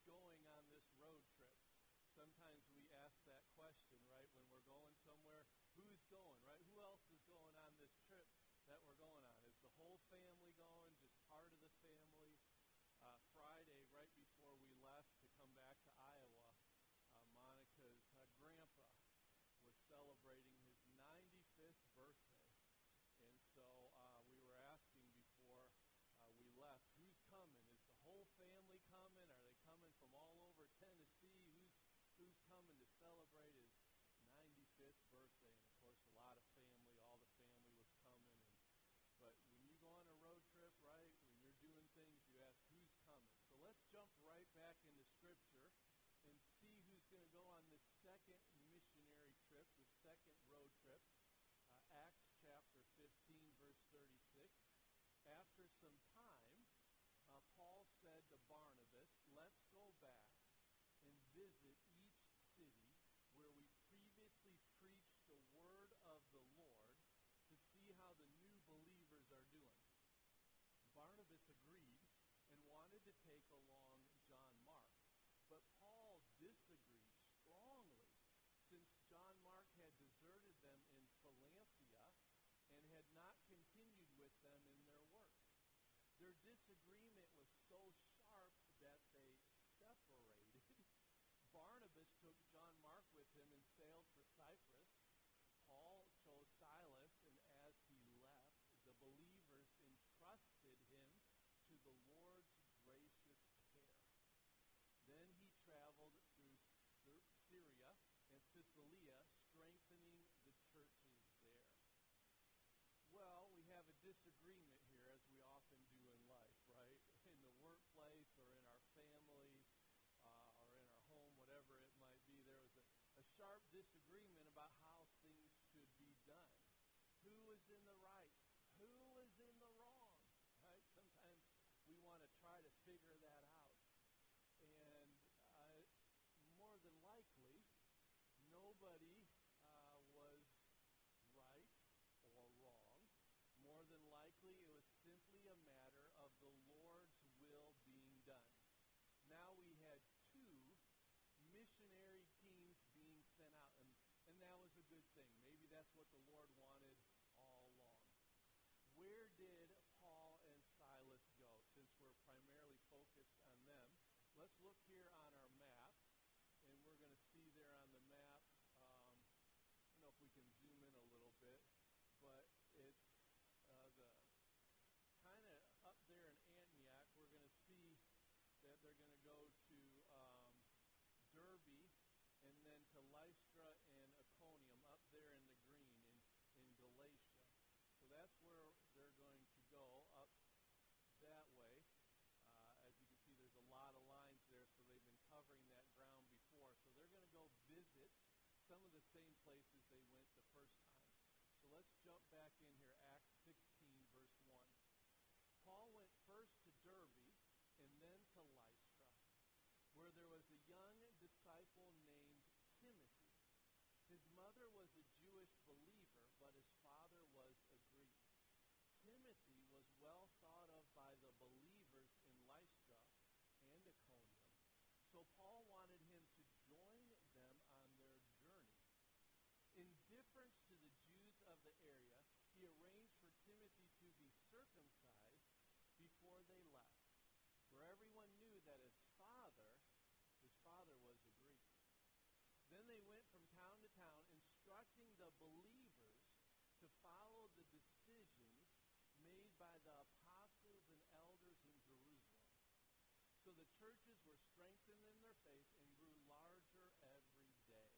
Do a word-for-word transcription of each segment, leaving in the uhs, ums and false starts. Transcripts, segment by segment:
going on this road trip? Sometimes we ask that question, right, when we're going somewhere. Who's going, right? Who else is going on this trip that we're going on? Is the whole family going, just part of the family? Uh, Friday, right before we left to come back to Iowa, uh, Monica's uh, grandpa was celebrating his ninety-fifth birthday. And so uh, we were asking before uh, we left, who's coming? Is the whole family coming? Are they coming from all over Tennessee? Who's who's coming to celebrate his ninety-fifth birthday? And of course, a lot of family, all the family was coming. And, but when you go on a road trip, right, when you're doing things, you ask who's coming. So let's jump right back into Scripture and see who's going to go on this second missionary trip, the second road trip. Uh, Acts chapter fifteen, verse thirty-six. After some time, uh, Paul said to Barnabas, let's go back and visit each city where we previously preached the word of the Lord to see how the new believers are doing. Barnabas agreed and wanted to take along John Mark, but Paul disagreed strongly since John Mark had deserted them in Philadelphia and had not continued with them in their work. Their disagreement was so sharp that they separated. Barnabas took John Mark with him and sailed for Cyprus. Paul chose Silas, and as he left, the believers entrusted him to the Lord's gracious care. Then he traveled through Syria and Cilicia, strengthening the churches there. Well, we have a disagreement here, as we often do in life, right? In the workplace or in our family uh, or in our home, whatever it might be, there was a, a sharp disagreement about how things should be done. Who is in the right? Who is in the wrong? Right? Sometimes we want to try to figure that out. And uh, more than likely, nobody uh, was right or wrong. More than likely, it was simply a matter of the Lord's will being done. Now we had two missionary teams being sent out, and, and that was a good thing. Maybe that's what the Lord wanted all along. Where did Paul and Silas go, since we're primarily focused on them? Let's look here on our map, and we're going to see there on the map, um, I don't know if we can zoom in a little bit, but it's uh, the kind of up there in Antioch. We're going to see that they're going to go to um, Derbe and then to Lystra and Iconium up there in the green in, in Galatia. So that's where they're going to go, up that way. Uh, as you can see, there's a lot of lines there, so they've been covering that ground before. So they're going to go visit some of the same places they went the first time. So let's jump back in here, Acts sixteen, verse one. Paul went first to Derbe and then to Lystra, where there was a young disciple named Timothy. His mother was a Jewish believer, but his father was a Greek. Timothy was well thought of by the believers in Lystra and Iconium, so Paul wanted him to join them on their journey. In deference to the Jews of the area, he arranged for Timothy to be circumcised before they left, for everyone knew that his father, his father was a Greek. Then they went from town to town, instructing the believers to follow the decisions made by the apostles and elders in Jerusalem. So the churches were strengthened in their faith and grew larger every day.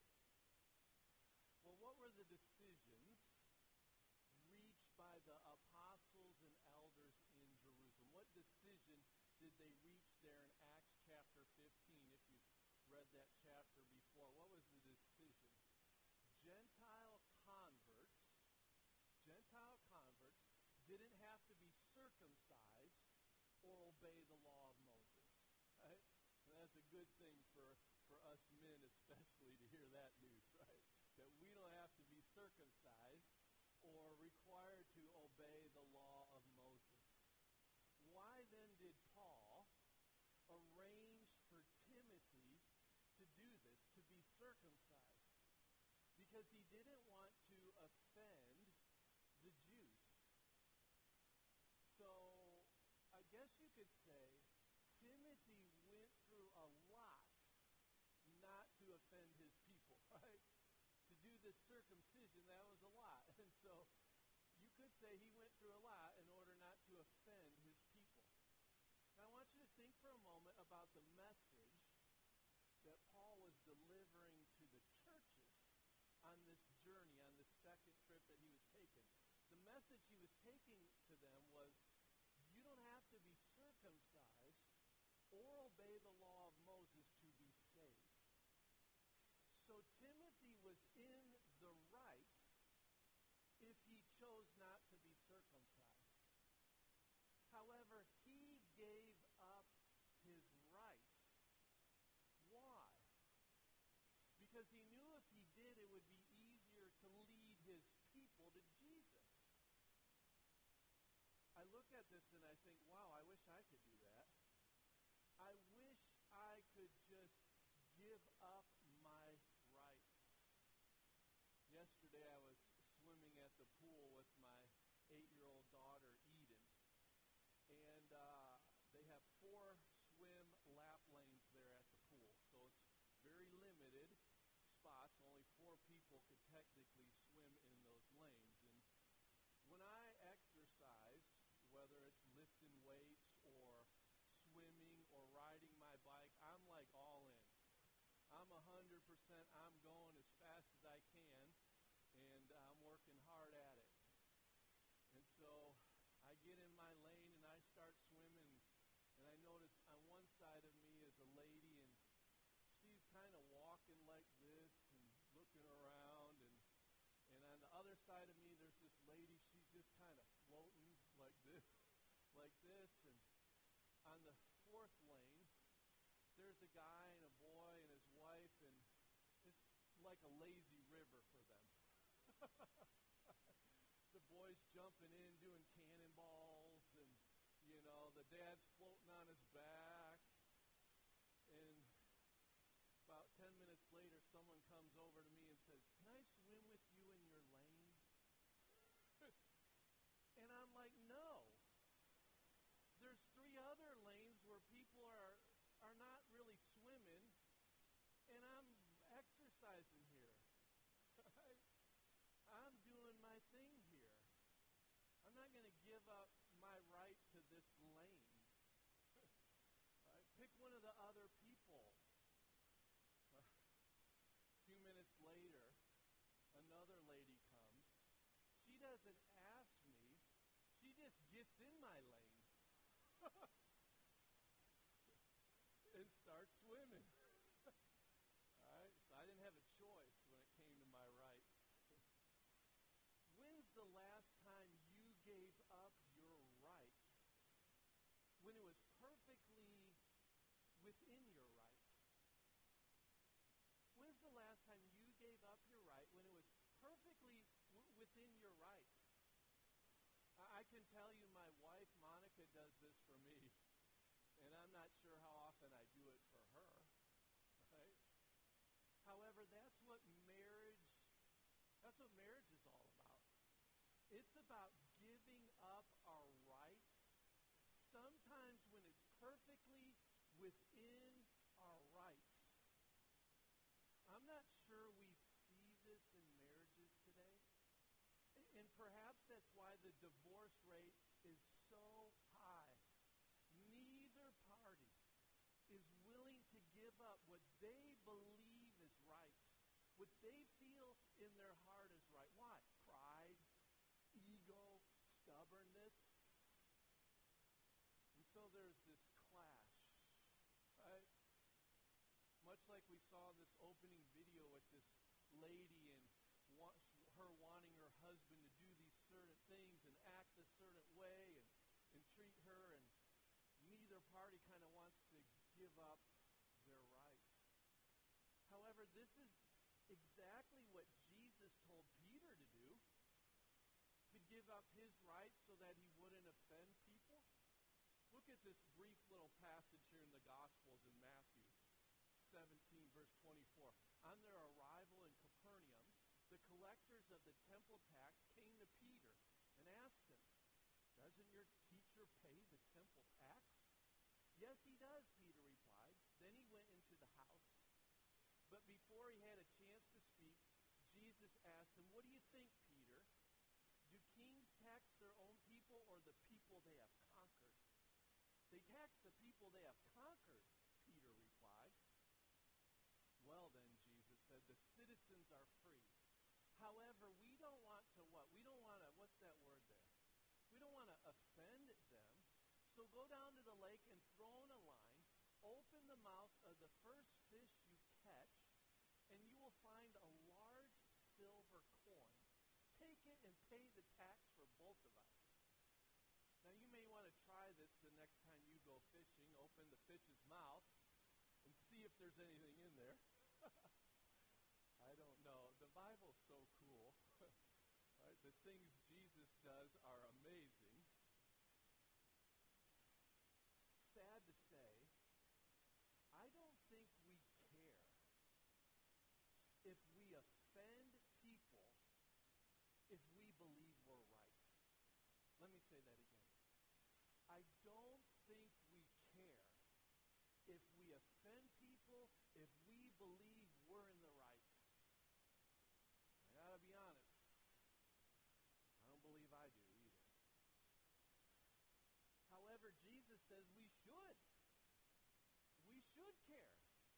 Well, what were the decisions reached by the apostles and elders in Jerusalem? What decision did they reach there in Acts chapter fifteen, if you've read that chapter before? What was the decision? Gentile converts, Gentile converts didn't have to be circumcised or obey the law of Moses. Right? And that's a good thing for, for us men especially to hear that news, right? That we don't have to be circumcised or required to obey the law of Moses. Why then did Paul arrange for Timothy circumcised because he didn't want to offend the Jews. So I guess you could say Timothy went through a lot not to offend his people, right? To do this circumcision, that was a lot. And so you could say he went through a lot in order not to offend his people. Now I want you to think for a moment about the message that Paul was delivering to the churches on this journey, on this second trip that he was taking. The message he was taking to them was, you don't have to be circumcised or obey the law of Moses to be saved. So Timothy was in the right if he chose not to be circumcised. However, he gave up his rights. Why? Because he knew if he did, it would be easier to lead his people to Jesus. I look at this and I think, wow, I wish I could do that. I wish I could just give up my rights. Yesterday I was swimming at the pool with my eight-year-old daughter, Eden. And uh, they have four swim lap lanes there at the pool. So it's very limited spots. Only four people could technically swim in those lanes. And when I exercise, whether it's lifting weights or swimming or riding my bike, I'm like all in. I'm one hundred percent, I'm going as fast as I can, and I'm working hard at it. And so I get in my lane and I start swimming, and I notice on one side of me is a lady, and she's kind of walking like this and looking around, and and on the other side of me there's this lady, she's just kind of floating like this, like this, and on the fourth lane there's a guy and a boy and his wife, and it's like a lazy river for them. The boy's jumping in, doing cannonballs, and, you know, the dad's floating on his back. And about ten minutes later, someone comes over to me and says, "Can I swim with you in your lane?" And I'm like, no. There's three other lanes where people are are not really swimming, and I'm exercising here. Right? I'm doing my thing here. I'm not going to give up my right to this lane. Right? Pick one of the other people. A few minutes later, another lady comes. She doesn't ask me. She just gets in my lane. And start swimming. All right, so I didn't have a choice when it came to my rights. When's the last time you gave up your right when it was perfectly within your right? When's the last time you gave up your right when it was perfectly w- within your right? I-, I can tell you my wife, Monica, does this for me. And I'm not sure how often I do it for her, right? However, that's what marriage, that's what marriage is all about. It's about giving up our rights, sometimes when it's perfectly within our rights. I'm not sure we see this in marriages today. And perhaps that's why the divorce rate is so high. Neither party is willing to give up what they believe is right, what they feel in their heart is right. Why? Pride, ego, stubbornness. And so there's this clash, right? Much like we saw in this opening video with this lady and wa- her wanting her husband to do these certain things and act a certain way and, and treat her, and neither party kind of wants to give up their right. However, this is exactly what Jesus told Peter to do, to give up his rights so that he wouldn't offend people. Look at this brief little passage here in the Gospels in Matthew seventeen, verse twenty-four. On their arrival in Capernaum, the collectors of the temple tax came to Peter and asked him, "Doesn't your teacher pay the temple tax?" "Yes, he does," Peter replied. Then he went into the house. But before he had a chance to speak, Jesus asked him, "What do you think, Peter? Do kings tax their own people or the people they have conquered?" "They tax the people they have conquered," Peter replied. "Well then," Jesus said, "the citizens are free. However, we don't want to what? We don't want to, what's that word there? We don't want to offend them. So go down to the lake and throw in a line, open the mouth of the first fish you catch, and you will find a large silver coin. Take it and pay the tax for both of us." Now you may want to try this the next time you go fishing. Open the fish's mouth and see if there's anything in there. I don't know. The Bible's so cool. Right? The things Jesus does are amazing. Sad to say, I don't think we care if we offend people if we believe we're right. Let me say that again. I don't think we care if we offend people if we believe we're in the right. I gotta be honest. I don't believe I do either. However, Jesus says we should. We should care.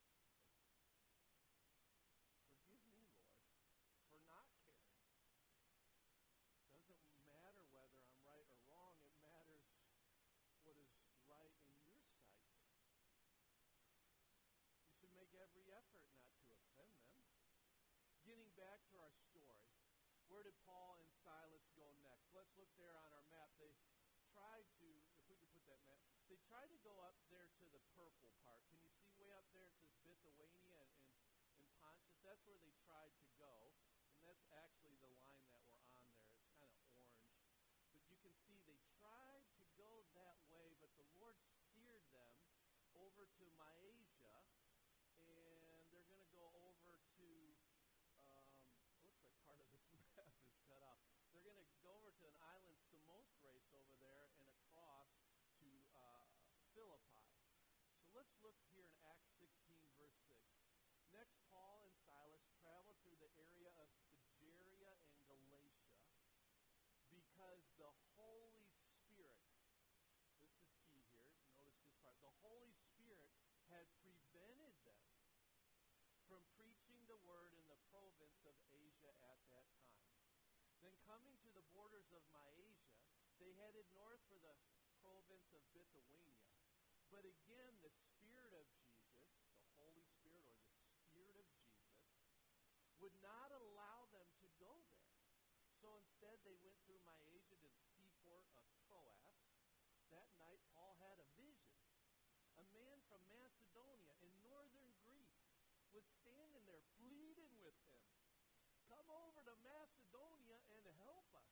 Forgive me, Lord, for not caring. Doesn't matter whether I'm right or wrong. It matters what is right in your sight. We should make every effort not to offend them. Getting back to our story, where did Paul and Silas go next? Let's look there on our map. They tried to, if we could put that map, they tried to go up there to the purple part. Can you see way up there? It says Bithynia and, and, and Pontus. That's where they tried to go. And that's actually the line that we're on there. It's kind of orange. But you can see they tried to go that way, but the Lord steered them over to Mysia, and they're going to go over to, um, looks like part of this map is cut off. They're going to go over to an island, Samothrace, over there, and across to uh, Philippi. So let's look here in Acts sixteen, verse six. Next, Paul and Silas traveled through the area of Phrygia and Galatia because the Holy Spirit, this is key here, notice this part, the Holy Spirit had prevented them from preaching the word in the province of Asia at that time. Then coming to the borders of Mysia, they headed north for the province of Bithynia. But again, the Spirit of Jesus, the Holy Spirit or the Spirit of Jesus, would not allow them to go there. So instead, they went through Mysia to the seaport of Troas. That night, Paul had a vision. A man from Macedonia in northern Greece was standing there pleading with him, "Come over to Macedonia and help us."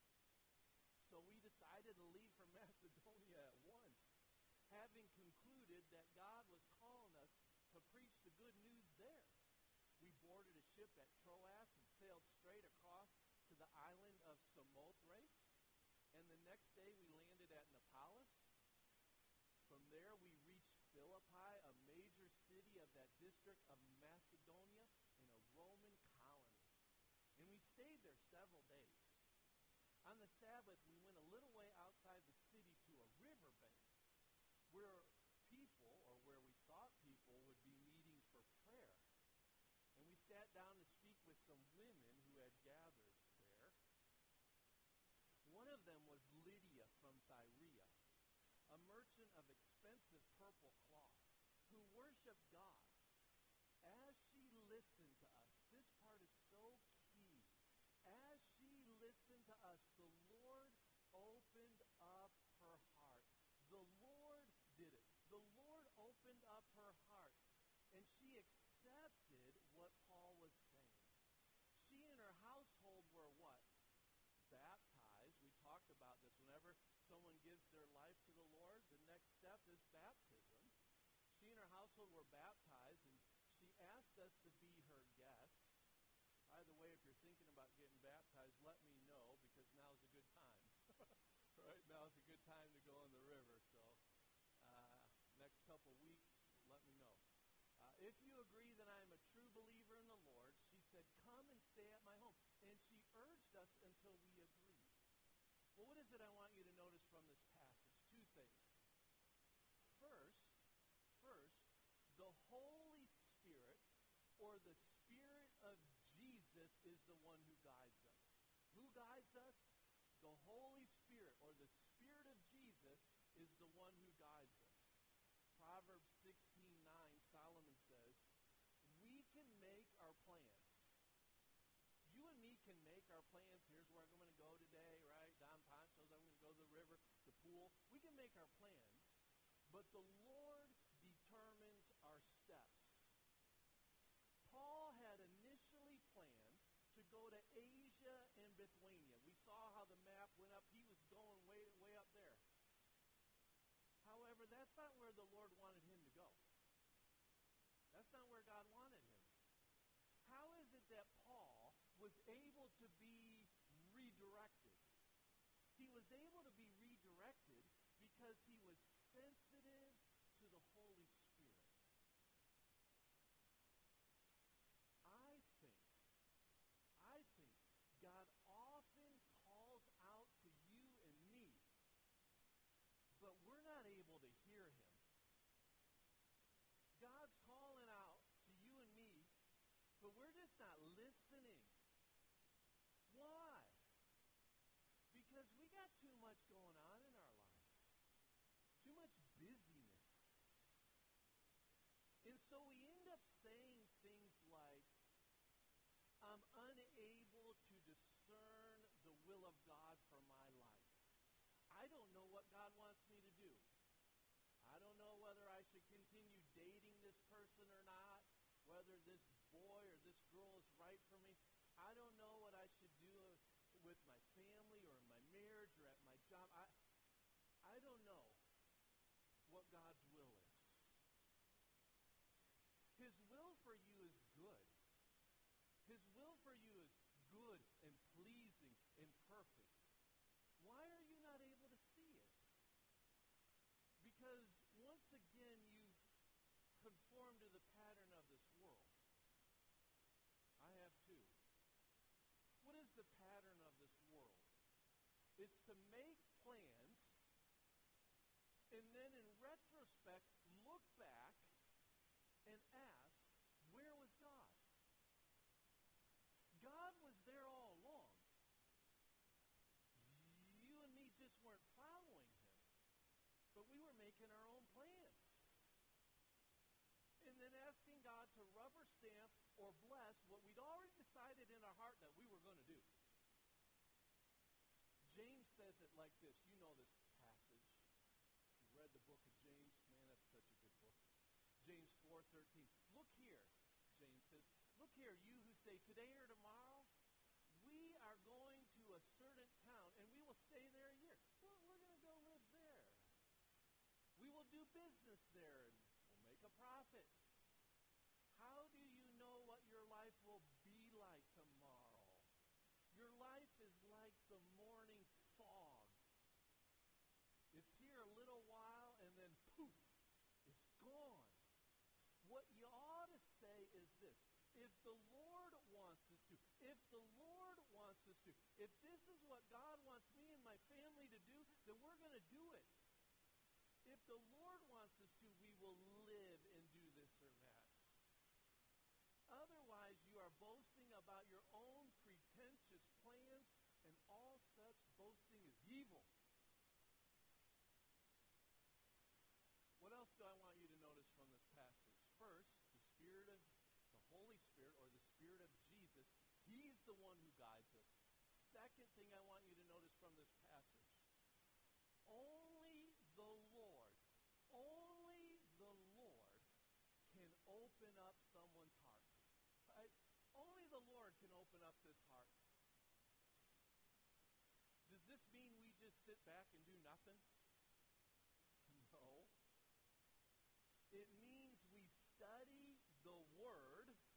So we decided to leave for Macedonia at once, having concluded that God was calling us to preach the good news there. We boarded a ship at Troas and sailed straight across to the island of Samothrace, and the next day we landed at Neapolis. From there we reached Philippi, a major city of that district of Macedonia and a Roman colony. And we stayed there several days. On the Sabbath, we went a little way outside the city to a riverbank where people, or where we thought people, would be meeting for prayer. And we sat down to speak with some women who had gathered there. One of them was Lydia from Thyatira, a merchant of expensive purple cloth, who worshiped God. As she listened to us, this part is so key. As she listened to us, the Lord opened up her heart. The Lord did it. The Lord opened up her heart, and she accepted what Paul was saying. She and her household were what? Baptized. We talked about this. Whenever someone gives their life to the Lord, the next step is baptism. She and her household were baptized, and she asked asked us to be her guests. By the way, if you're thinking about getting baptized, let me know, because now's a good time. Right? Now's a good time to go in the river. So uh, next couple weeks, let me know. Uh, if you agree that I am a true believer in the Lord, she said, come and stay at my home. And she urged us until we agreed. Well, what is it I want you to notice from this passage? Two things. First, first, the Holy Spirit, or the Spirit of Jesus, is the one who guides us. Who guides us? The Holy Spirit, or the Spirit of Jesus, is the one who guides us. Proverbs sixteen nine, Solomon says, we can make our plans. You and me can make our plans. Here's where I'm going to go today, right? Don Poncho's, I'm going to go to the river, the pool. We can make our plans, but the Lord determines our steps. Paul had initially planned to go to Asia and Bithynia. We saw how the map went up. He was going way, way up there. However, that's not where the Lord wanted him to go. That's not where God wanted him. How is it that Paul was able to be redirected? He was able to be redirected because he was sensitive to the Holy Spirit. I think, I think God often calls out to you and me, but we're not able to hear him. God's calling out to you and me, but we're just not listening. Why? Because we got too much going on in our lives. Too much busyness. And so we end up saying things like, I'm unable to discern the will of God for my life. I don't know what God wants me to do. I don't know whether I should continue dating this person or not, whether this boy or this girl is right for me. I don't know what I should do with my family or in my marriage or at my job. I, I don't know what God's will is. His will for you is good. His will for you is good and pleasing and perfect. Why are you not able to see it? Because once again, you've conformed to the pattern of this world. I have too. What is the pattern of this world? It's to make plans and then in retrospect look back and ask, where was God? God was there all along. You and me just weren't following him, but we were making our own plans. And then asking God to rubber stamp or bless what we'd already decided in our heart that we were going to do. James says it like this. You know this passage. You read the book of James. Man, that's such a good book. James four thirteen. Look here, James says. Look here, you who say today or tomorrow, we are going to a certain town and we will stay there a year. Well, we're going to go live there. We will do business there and we'll make a profit. How do you know what your life will be like tomorrow? Your life is like the morning fog. It's here a little while and then poof, it's gone. What you ought to say is this. If the Lord wants us to, if the Lord wants us to, if this is what God wants me and my family to do, then we're going to do it. If the Lord wants us to, we will live and do this or that. Otherwise, you are boasting about your own pretentious plans, and all such boasting is evil. What else do I want you to notice from this passage? First, the Spirit of the Holy Spirit, or the Spirit of Jesus, he's the one who guides us. Second thing I want you to notice from this passage, only the Lord, only the Lord can open up someone's heart. Right? Only the Lord can open up this heart. Does this mean we just sit back and do nothing? No. It means we study the Word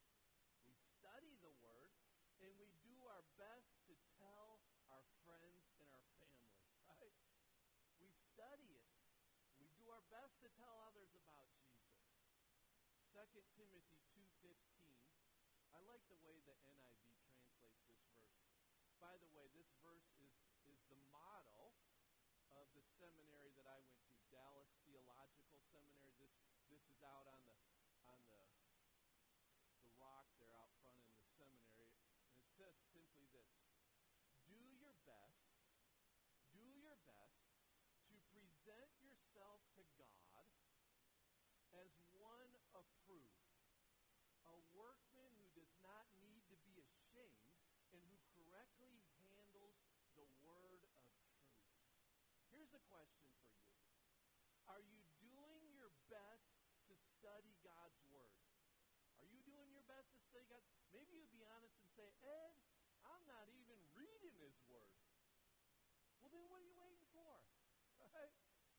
best to tell our friends and our family, right? We study it. We do our best to tell others about Jesus. Second Timothy two fifteen. I like the way the N I V translates this verse. By the way, this verse is, is the motto of the seminary that I went to, Dallas Theological Seminary. This this is out on the on the the rock there out front in the seminary. And it says simply this: do your best, do your best to present yourself to God as one approved, a workman who does not need to be ashamed and who correctly handles the word of truth. Here's a question for you. Are you doing your best to study God's word? Are you doing your best to study God's word? Maybe you'd be honest and say, Ed, I'm not even reading his word. Well, then what are you waiting for? Right?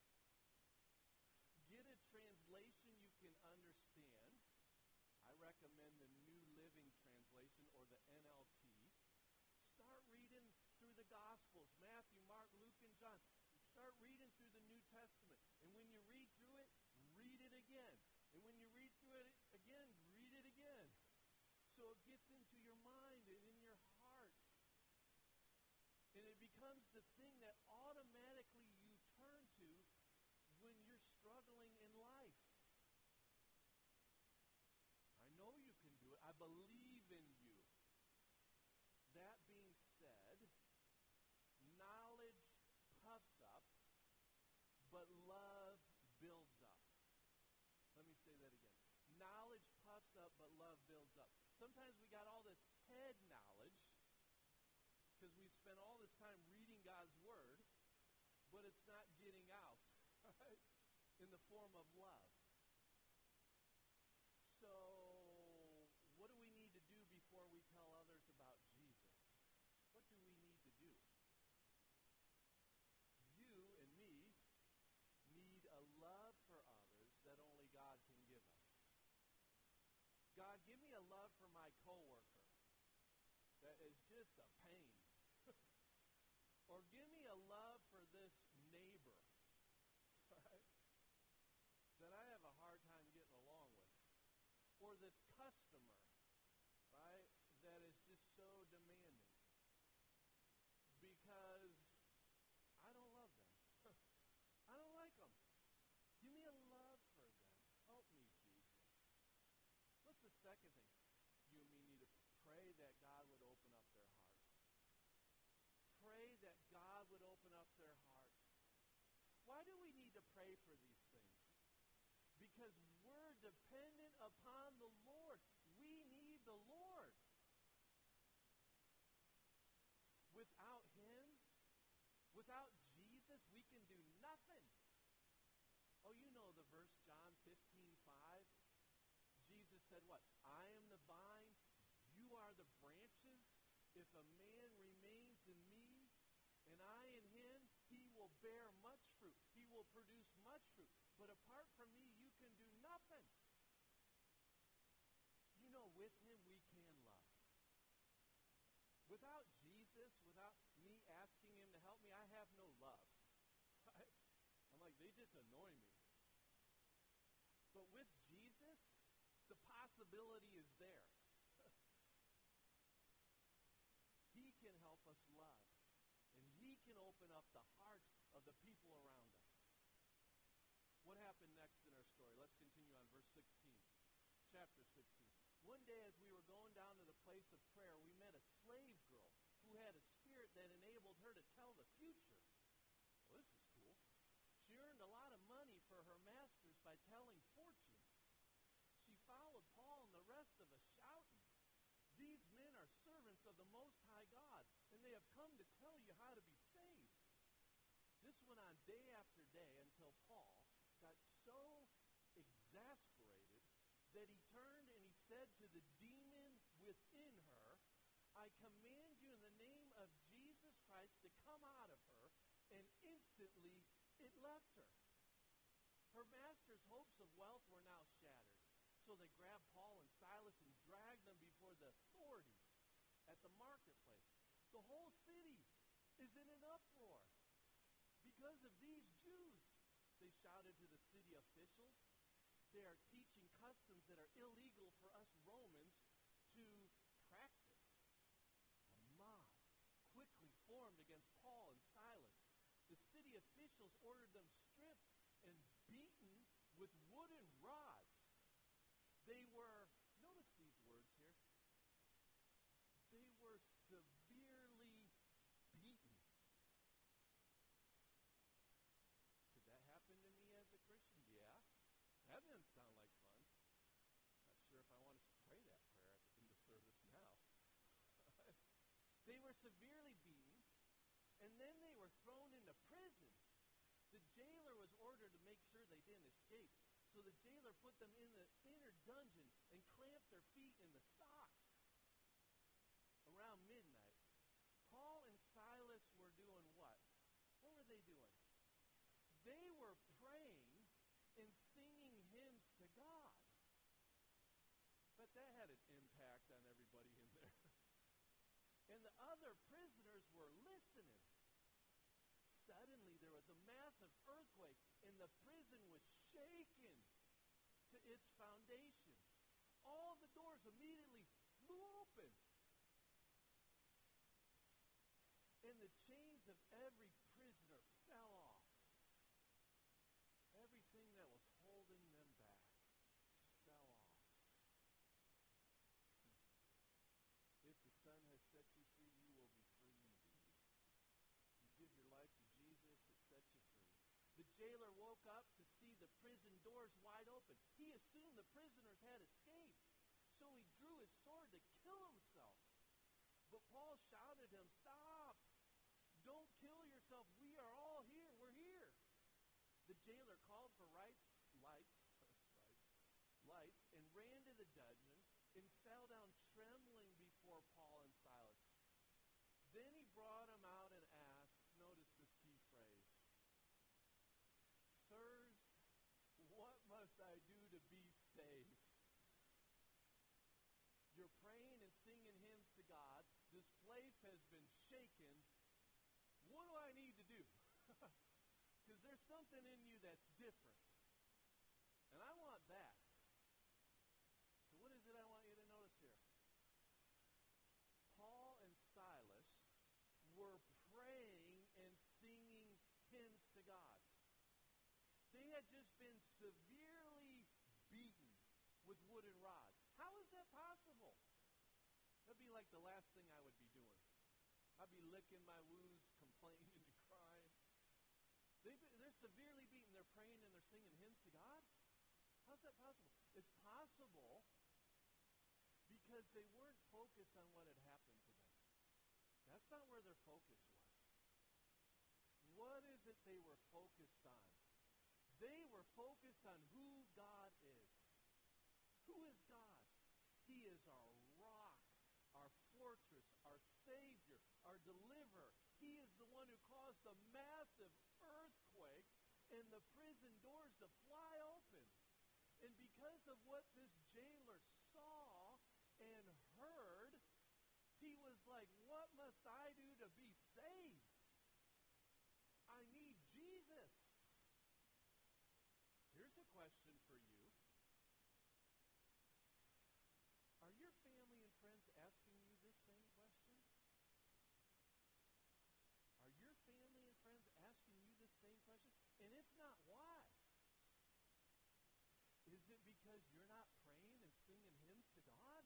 Get a translation you can understand. I recommend the New Living Translation or the N L T. Start reading through the Gospels, Matthew, Mark, Luke, and John. Start reading through the New Testament. And when you read through it, read it again. And when you read through it again, read it again. So it gets into your mind and in your heart. And it becomes the thing that automatically you turn to when you're struggling in life. I know you can do it. I believe in you. That being said, knowledge puffs up, but love builds up. Let me say that again. Knowledge puffs up, but love builds up. Sometimes we got all this head knowledge because we spent all this time reading God's word, but it's not getting out, right, in the form of love. So what do we need to do before we tell others about Jesus? What do we need to do? You and me need a love for others that only God can give us. God, give me a love for my coworker that is just a pain. Or give me a love for this neighbor, right, that I have a hard time getting along with. Or this customer, right, that is just so demanding. Because I don't love them. I don't like them. Give me a love for them. Help me, Jesus. What's the second thing? You and me need to pray that God would open up their heart. Pray that God would open up their heart. Why do we need to pray for these things? Because we're dependent upon the Lord. We need the Lord. Without him, without Jesus, we can do nothing. Oh, you know the verse, John fifteen five. Jesus said what? I am the vine, you are the branches. If a man remains in me, and I in him, he will bear much fruit. He will produce much fruit. But apart from me, you can do nothing. You know, with him, we can love. Without Jesus, without me asking him to help me, I have no love. Right? I'm like, they just annoy me. But with Jesus, the possibility is there. He can help us love. And he can open up the hearts of the people around us. What happened next in our story? Let's continue on verse sixteen. Chapter sixteen. One day as we were going down to the place of prayer, we met a slave girl who had a spirit that enabled her to tell the future. Well, this is cool. She earned a lot of money for her masters by telling fortunes. She followed Paul and the rest of us shouting, "These men are servants of the Most High God, and they have come to tell you how to be saved." This went on day after day until Paul got so exasperated that he turned and he said to the demon within her, "I command you in the name of Jesus Christ to come out of her," and instantly it left her. Her master's hopes of wealth were now shattered. So they grabbed Paul and Silas and dragged them before the authorities at the marketplace. The whole city is in an uproar because of these Jews. They shouted to the city officials. They are teaching customs that are illegal for us Romans to practice. A mob quickly formed against Paul and Silas. The city officials ordered them stripped and beaten with wooden rods. They were, notice these words here, they were severely beaten. Could that happen to me as a Christian? Yeah. That doesn't sound like fun. Not sure if I want to pray that prayer in the service now. They were severely beaten, and then they were thrown into prison. The jailer was ordered to make sure they didn't escape. So the jailer put them in the inner dungeon and clamped their feet in the stocks. Around midnight, Paul and Silas were doing what? What were they doing? They were praying and singing hymns to God. But that had an impact on everybody in there. And the other prisoners were listening. Suddenly, there was a massive earthquake, and the prison was shaken to its foundations. All the doors immediately flew open. And the chains of every prisoner fell off. Everything that was holding them back fell off. If the Son has set you free, you will be free indeed. You give your life to Jesus, it sets you free. The jailer woke up to see the prison doors wide open. He assumed the prisoners had escaped, so he drew his sword to kill himself. But Paul shouted at him, "Stop! Don't kill yourself. We are all here. We're here." The jailer called for lights, lights, lights, and ran to the dungeon and fell down trembling before Paul and Silas. Then he brought them out and asked, notice this key phrase, "Sirs, what must I do to be saved?" You're praying and singing hymns to God. This place has been shaken. What do I need to do? Because there's something in you that's different. And I want that. So what is it I want you to notice here? Paul and Silas were praying and singing hymns to God. They had just been severely beaten with wooden rods. How is that possible? That'd be like the last thing I would be doing. I'd be licking my wounds, complaining and crying. They've been, they're severely beaten. They're praying and they're singing hymns to God. How's that possible? It's possible because they weren't focused on what had happened to them. That's not where their focus was. What is it they were focused on? They were focused on who God is. Who is God? He is our rock, our fortress, our Savior, our deliverer. He is the one who caused a massive earthquake and the prison doors to fly open. And because of what this jailer saw and heard, he was like, what must I do to be saved? I need Jesus. Here's a question for you. Are your family and friends asking you this same question? Are your family and friends asking you this same question? And if not, why? Is it because you're not praying and singing hymns to God?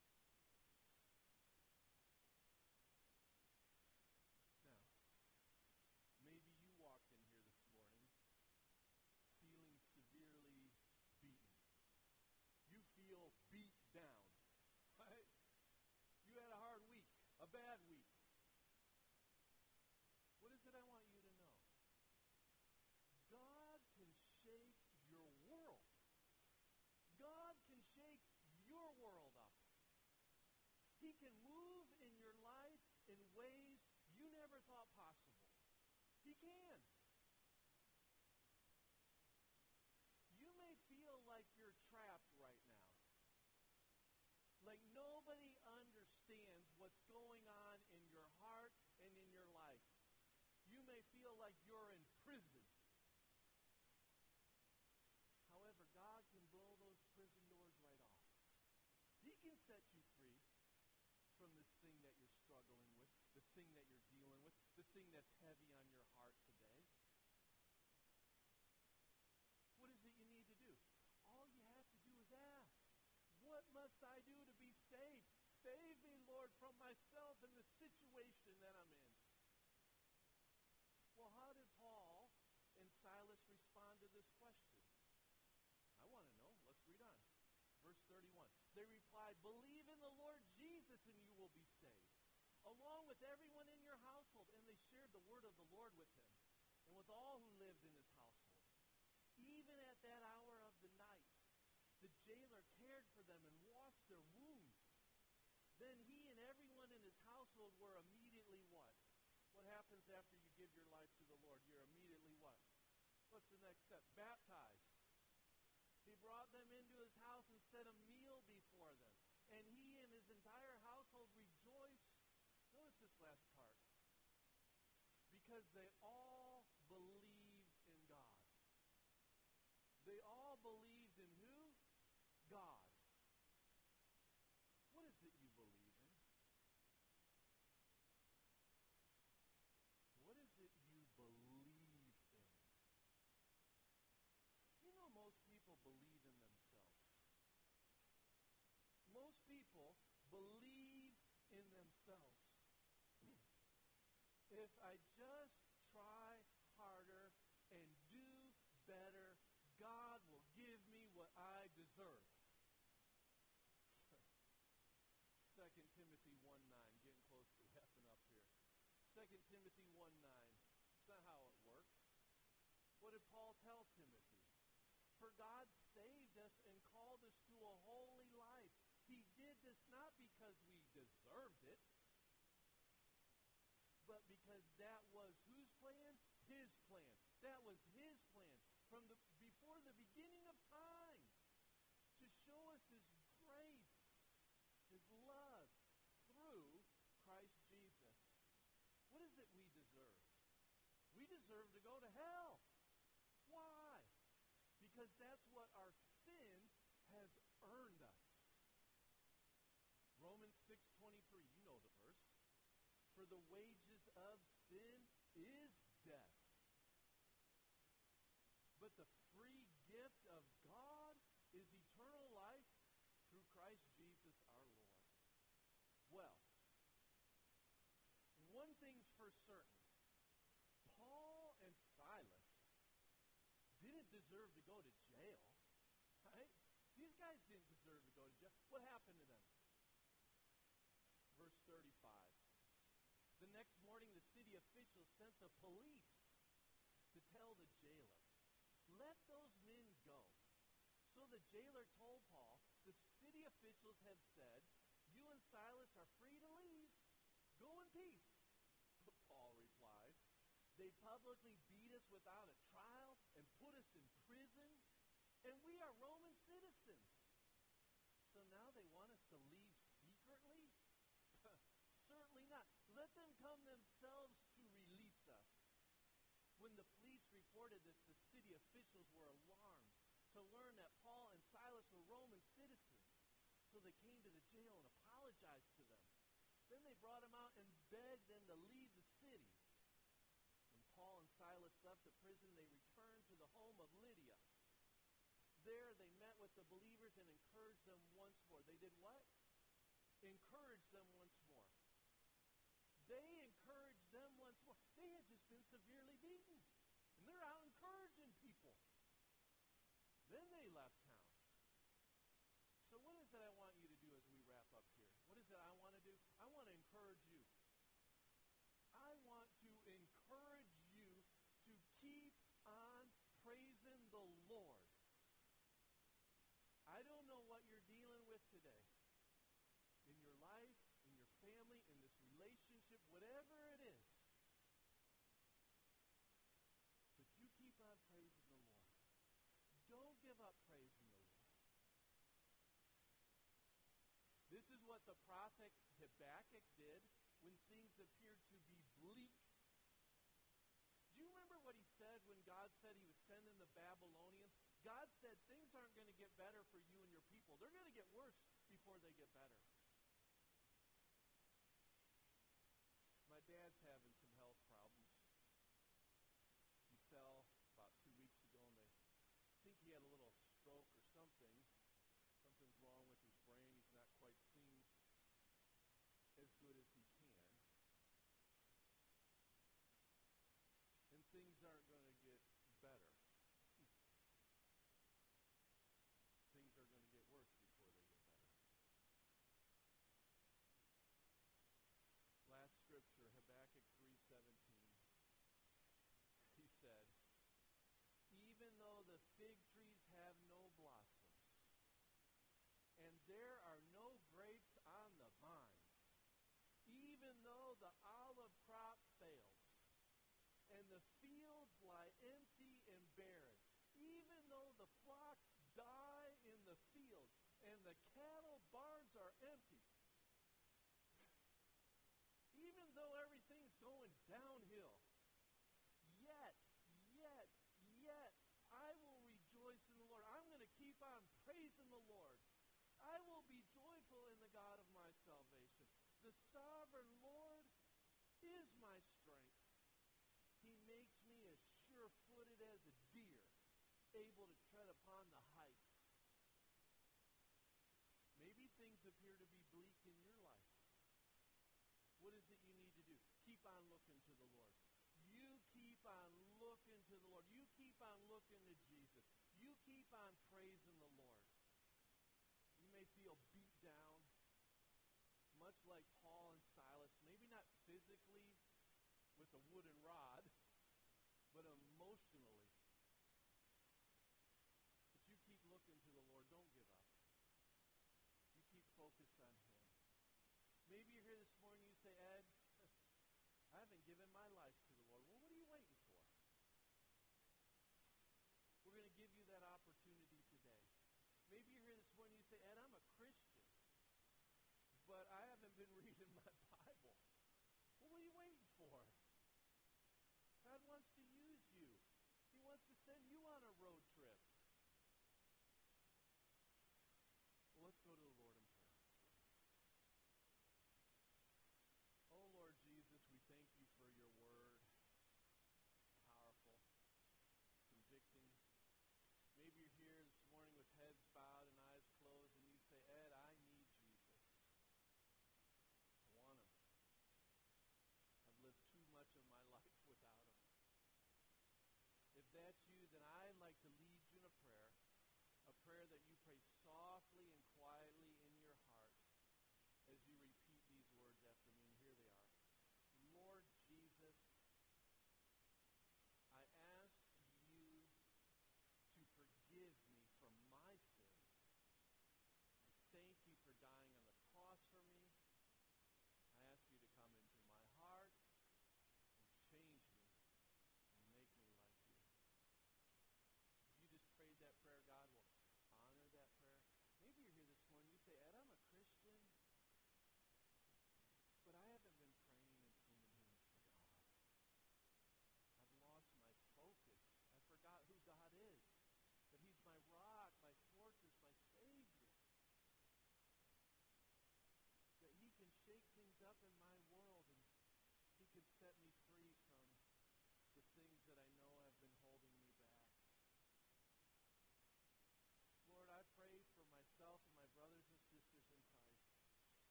Now, maybe you walked in here this morning feeling severely beaten. You feel beat down, right? You had a hard week, a bad week. What is it I want you to know? God can shake your world. God can shake your world up. He can move in your life in ways you never thought possible. He can. You may feel like you're trapped right now. Like nobody understands what's going on in your heart you're in prison. However, God can blow those prison doors right off. He can set you free from this thing that you're struggling with, the thing that you're dealing with, the thing that's heavy on your heart today. What is it you need to do? All you have to do is ask, what must I do to be saved? Save me, Lord, from myself and the situation that I'm in. Well, how did Paul and Silas respond to this question? I want to know. Let's read on. Verse thirty-one. They replied, believe in the Lord Jesus and you will be saved, along with everyone in your household. And they shared the word of the Lord with him and with all who lived in his household. Even at that hour of the night, the jailer cared for them and washed their wounds. Then he and everyone in his household were immediately what? What happens after you give your life to the Lord? You're immediately what? What's the next step? Baptized. He brought them into his house and set a meal before them. And he and his entire household rejoiced. Notice this last part. Because they all believed in God. They all believed in who? God. What is it you believe in? What is it you believe in? You know, most people believe in themselves. Most people believe in themselves. If I just try harder and do better, God will give me what I deserve. Second Timothy one nine, getting close to wrapping up here. Second Timothy one nine. That's not how it works. What did Paul tell Timothy? For God saved us and called us to a holy life. He did this not because we deserved it, but because that was whose plan? His plan. That was his plan from the before the beginning of time, to show us his grace, his love through Christ Jesus. What is it we deserve? We deserve to go to hell. Why? Because that's what our sin has earned us. Romans six twenty-three, you know the verse. For the wages of sin is death. But the free gift of God is eternal life through Christ Jesus our Lord. Well, one thing's for certain. Paul and Silas didn't deserve to go to jail, right? These guys didn't deserve to go to jail. What happened to them? Verse thirty-five. The next morning, the city officials sent the police to tell the jailer, let those men go. So the jailer told Paul, the city officials have said, you and Silas are free to leave. Go in peace. But Paul replied, they publicly beat us without a trial and put us in prison, and we are Roman citizens. So now they want us to leave secretly? Certainly not. Let them come themselves to release us. When the police reported this, the city officials were alarmed to learn that Paul and Silas were Roman citizens. So they came to the jail and apologized to them. Then they brought them out and begged them to leave the city. When Paul and Silas left the prison, they returned to the home of Lydia. There they met with the believers and encouraged them once more. They did what? Encouraged them once more. They encouraged them once more. They had just been severely beaten. And they're out encouraging people. Then they left town. So what is it I want you to do as we wrap up here? What is it I want to do? I want to encourage you. I want to encourage you to keep on praising the Lord. I don't know what you're dealing with today. In your life, in your family, in this relationship, whatever it is. But you keep on praising the Lord. Don't give up praising the Lord. This is what the prophet Habakkuk did when things appeared to be bleak. Do you you remember what he said when God said he was sending the Babylonians? God said things aren't going to get better for you and your people. They're going to get worse before they get better. My dad's having some health problems. He fell about two weeks ago, and they think he had a little stroke or something. Something's wrong with his brain. He's not quite seeing as good as he can. And things aren't going to get better. Things are going to get worse before they get better. Last scripture, Habakkuk three seventeen. He says, even though the fig trees have no blossoms, and there are no grapes on the vines, even though the olive crop fails, and the fields lie empty and barren, even though the flocks die in the fields, and the cattle barns are empty, even though everything's going downhill, yet, yet, yet, I will rejoice in the Lord. I'm going to keep on praising the Lord. I will be joyful in the God of my salvation. The sovereign Lord is my strength. He makes me as sure-footed as a deer, able to tread upon the heights. Maybe things appear to be bleak in your life. What is it you need to do? Keep on looking to the Lord. You keep on looking to the Lord. You keep on looking to Jesus. You keep on praising the Lord. You may feel beat down, much like Paul and Silas, maybe not physically with a wooden rod, but emotionally. But you keep looking to the Lord. Don't give up. You keep focused on Him. Maybe you're here this morning and you say, Ed, I haven't given my life to the Lord. Well, what are you waiting for? We're going to give you that opportunity today. Maybe you're here this morning and you say, Ed, I'm a Christian, but I haven't been reading my Bible. Well, what are you waiting for? God wants to use you. He wants to send you on a road trip.